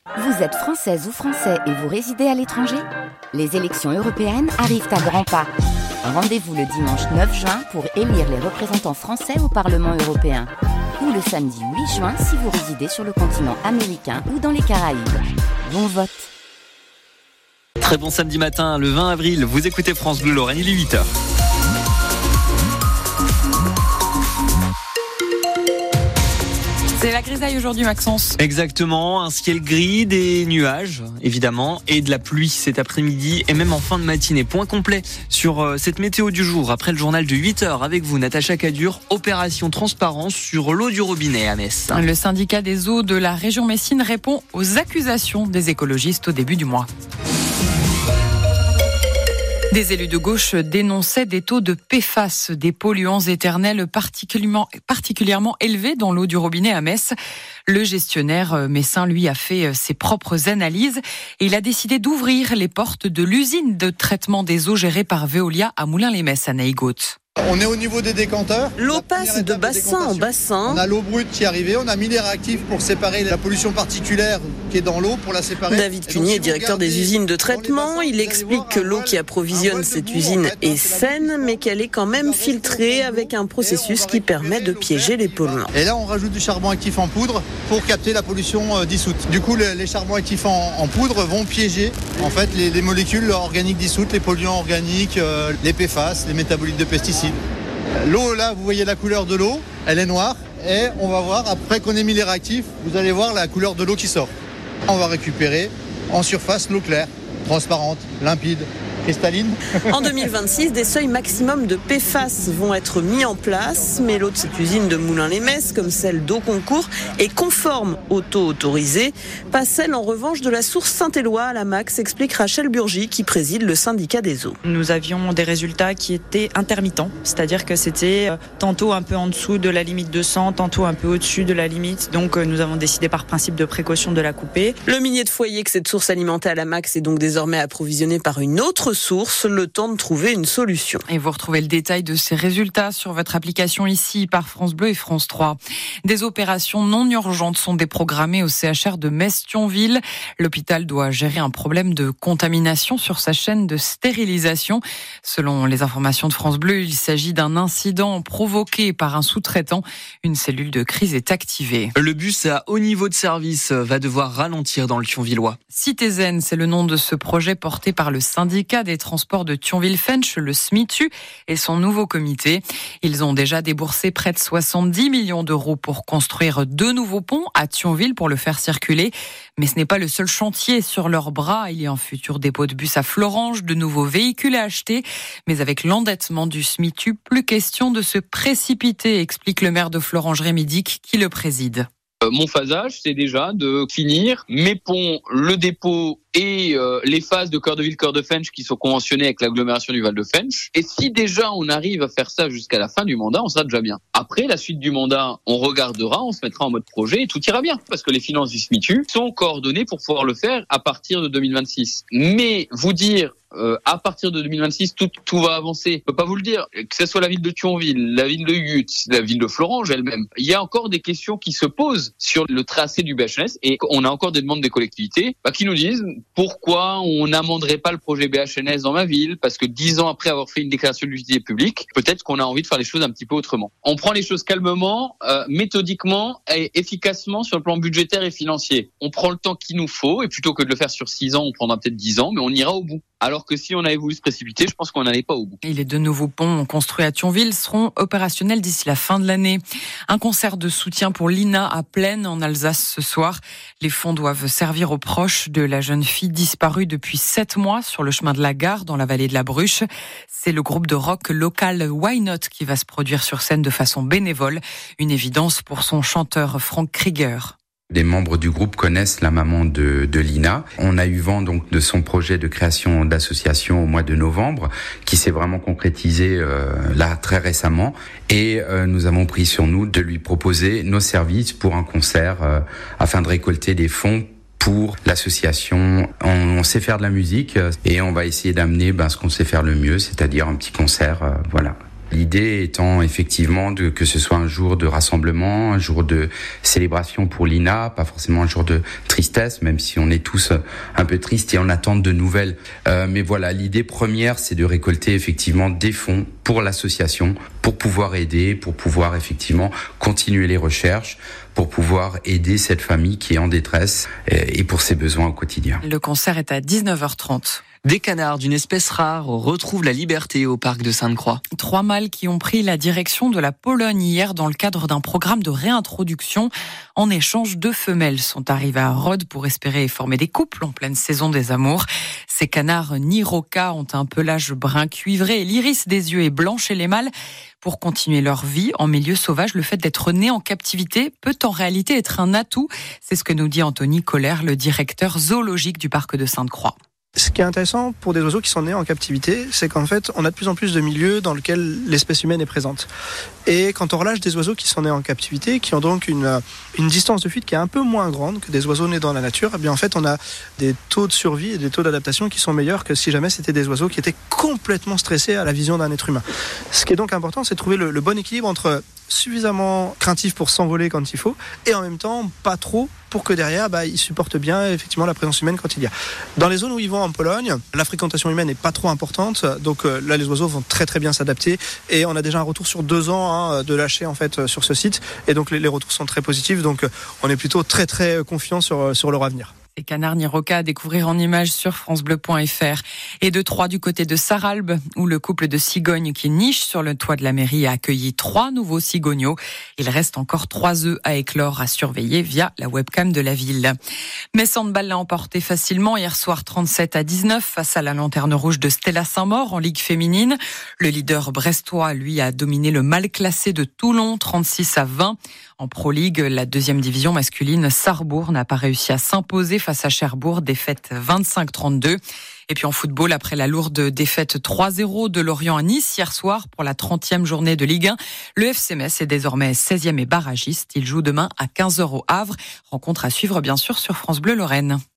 Vous êtes française ou français et vous résidez à l'étranger ? Les élections européennes arrivent à grands pas. Rendez-vous le dimanche 9 juin pour élire les représentants français au Parlement européen. Ou le samedi 8 juin si vous résidez sur le continent américain ou dans les Caraïbes. Bon vote. Très bon samedi matin, le 20 avril, vous écoutez France Bleu Lorraine, il est 8h. C'est la grisaille aujourd'hui, Maxence. Exactement, un ciel gris, des nuages, évidemment, et de la pluie cet après-midi et même en fin de matinée. Point complet sur cette météo du jour. Après le journal de 8h avec vous, Natacha Cadur, opération transparence sur l'eau du robinet à Metz. Le syndicat des eaux de la région Messine répond aux accusations des écologistes au début du mois. Des élus de gauche dénonçaient des taux de PFAS, des polluants éternels particulièrement élevés dans l'eau du robinet à Metz. Le gestionnaire messin, lui, a fait ses propres analyses et il a décidé d'ouvrir les portes de l'usine de traitement des eaux gérée par Veolia à Moulins-les-Metz, à Naïgaute. On est au niveau des décanteurs. L'eau passe de bassin en bassin. On a l'eau brute qui est arrivée, on a mis des réactifs pour séparer la pollution particulière qui est dans l'eau, pour la séparer. David Cunier est directeur des usines de traitement. Il explique que l'eau qui approvisionne cette usine est saine, mais qu'elle est quand même filtrée avec un processus qui permet de piéger les polluants. Et là, on rajoute du charbon actif en poudre pour capter la pollution dissoute. Du coup, les charbons actifs en poudre vont piéger en fait les molécules organiques dissoutes, les polluants organiques, les PFAS, les métabolites de pesticides. L'eau, là, vous voyez la couleur de l'eau, elle est noire. Et on va voir, après qu'on ait mis les réactifs, vous allez voir la couleur de l'eau qui sort. On va récupérer en surface l'eau claire, transparente, limpide, cristalline. En 2026, des seuils maximum de PFAS vont être mis en place, mais l'eau de cette usine de Moulins-les-Metz, comme celle d'Auconcourt, est conforme au taux autorisé. Pas celle, en revanche, de la source Saint-Éloi à la Max, explique Rachel Burgy, qui préside le syndicat des eaux. Nous avions des résultats qui étaient intermittents, c'est-à-dire que c'était tantôt un peu en dessous de la limite de 100, tantôt un peu au-dessus de la limite. Donc nous avons décidé par principe de précaution de la couper. Le millier de foyers que cette source alimentait à la Max est donc désormais approvisionné par une autre source, le temps de trouver une solution. Et vous retrouvez le détail de ces résultats sur votre application ici par France Bleu et France 3. Des opérations non urgentes sont déprogrammées au CHR de Metz-Thionville. L'hôpital doit gérer un problème de contamination sur sa chaîne de stérilisation. Selon les informations de France Bleu, il s'agit d'un incident provoqué par un sous-traitant. Une cellule de crise est activée. Le bus à haut niveau de service va devoir ralentir dans le Thionvillois. Citizen, c'est le nom de ce projet porté par le syndicat des transports de Thionville-Fensch, le SMITU, et son nouveau comité. Ils ont déjà déboursé près de 70 millions d'euros pour construire 2 nouveaux ponts à Thionville pour le faire circuler. Mais ce n'est pas le seul chantier sur leurs bras. Il y a un futur dépôt de bus à Florange, de nouveaux véhicules à acheter. Mais avec l'endettement du SMITU, plus question de se précipiter, explique le maire de Florange, Rémi Dick, qui le préside. Mon phasage, c'est déjà de finir mes ponts, le dépôt et les phases de Cœur de Ville, Cœur de Fensch qui sont conventionnées avec l'agglomération du Val de Fensch. Et si déjà on arrive à faire ça jusqu'à la fin du mandat, on sera déjà bien. Après, la suite du mandat, on regardera, on se mettra en mode projet et tout ira bien. Parce que les finances du SMITU sont coordonnées pour pouvoir le faire à partir de 2026. Mais vous dire à partir de 2026, tout va avancer. Je peux pas vous le dire. Que ce soit la ville de Thionville, la ville de Yutz, la ville de Florange elle-même. Il y a encore des questions qui se posent sur le tracé du BHNS et on a encore des demandes des collectivités qui nous disent pourquoi on n'amenderait pas le projet BHNS dans ma ville parce que 10 ans après avoir fait une déclaration d'utilité publique, peut-être qu'on a envie de faire les choses un petit peu autrement. On prend les choses calmement, méthodiquement et efficacement sur le plan budgétaire et financier. On prend le temps qu'il nous faut et plutôt que de le faire sur 6 ans, on prendra peut-être 10 ans, mais on ira au bout. Alors que si on avait voulu se précipiter, je pense qu'on n'allait pas au bout. Et les 2 nouveaux ponts construits à Thionville seront opérationnels d'ici la fin de l'année. Un concert de soutien pour Lina à Plaine en Alsace ce soir. Les fonds doivent servir aux proches de la jeune fille disparue depuis 7 mois sur le chemin de la gare dans la vallée de la Bruche. C'est le groupe de rock local Why Not qui va se produire sur scène de façon bénévole. Une évidence pour son chanteur Frank Krieger. Les membres du groupe connaissent la maman de Lina. On a eu vent donc de son projet de création d'association au mois de novembre, qui s'est vraiment concrétisé là très récemment. Et nous avons pris sur nous de lui proposer nos services pour un concert afin de récolter des fonds pour l'association. On sait faire de la musique et on va essayer d'amener ce qu'on sait faire le mieux, c'est-à-dire un petit concert, voilà. L'idée étant effectivement que ce soit un jour de rassemblement, un jour de célébration pour Lina, pas forcément un jour de tristesse, même si on est tous un peu tristes et en attente de nouvelles. Mais voilà, l'idée première, c'est de récolter effectivement des fonds pour l'association, pour pouvoir aider, pour pouvoir effectivement continuer les recherches, pour pouvoir aider cette famille qui est en détresse et pour ses besoins au quotidien. Le concert est à 19h30. Des canards d'une espèce rare retrouvent la liberté au parc de Sainte-Croix. 3 mâles qui ont pris la direction de la Pologne hier dans le cadre d'un programme de réintroduction. En échange, 2 femelles sont arrivées à Rhodes pour espérer former des couples en pleine saison des amours. Ces canards Niroka ont un pelage brun cuivré et l'iris des yeux est blanc chez les mâles. Pour continuer leur vie en milieu sauvage, le fait d'être né en captivité peut en réalité être un atout. C'est ce que nous dit Anthony Colère, le directeur zoologique du parc de Sainte-Croix. Ce qui est intéressant pour des oiseaux qui sont nés en captivité, c'est qu'en fait, on a de plus en plus de milieux dans lesquels l'espèce humaine est présente. Et quand on relâche des oiseaux qui sont nés en captivité, qui ont donc une distance de fuite qui est un peu moins grande que des oiseaux nés dans la nature, eh bien en fait, on a des taux de survie et des taux d'adaptation qui sont meilleurs que si jamais c'était des oiseaux qui étaient complètement stressés à la vision d'un être humain. Ce qui est donc important, c'est de trouver le bon équilibre entre suffisamment craintif pour s'envoler quand il faut et en même temps pas trop pour que derrière ils supportent bien effectivement la présence humaine quand il y a. Dans les zones où ils vont en Pologne, la fréquentation humaine n'est pas trop importante, donc là les oiseaux vont très très bien s'adapter et on a déjà un retour sur 2 ans de lâcher en fait sur ce site et donc les retours sont très positifs, donc on est plutôt très très confiant sur leur avenir. Les canards Niroka à découvrir en images sur francebleu.fr. Et de Troyes du côté de Sarralbe, où le couple de cigognes qui niche sur le toit de la mairie a accueilli 3 nouveaux cigogneaux. Il reste encore 3 œufs à éclore à surveiller via la webcam de la ville. Metz Handball l'a emporté facilement hier soir 37-19 face à la Lanterne Rouge de Stella Saint-Maur en Ligue féminine. Le leader brestois, lui, a dominé le mal classé de Toulon 36-20. En Pro League, la 2e division masculine, Sarrebourg n'a pas réussi à s'imposer face à Cherbourg, défaite 25-32. Et puis en football, après la lourde défaite 3-0 de Lorient à Nice hier soir pour la 30e journée de Ligue 1, le FC Metz est désormais 16e et barragiste. Il joue demain à 15h au Havre. Rencontre à suivre bien sûr sur France Bleu Lorraine.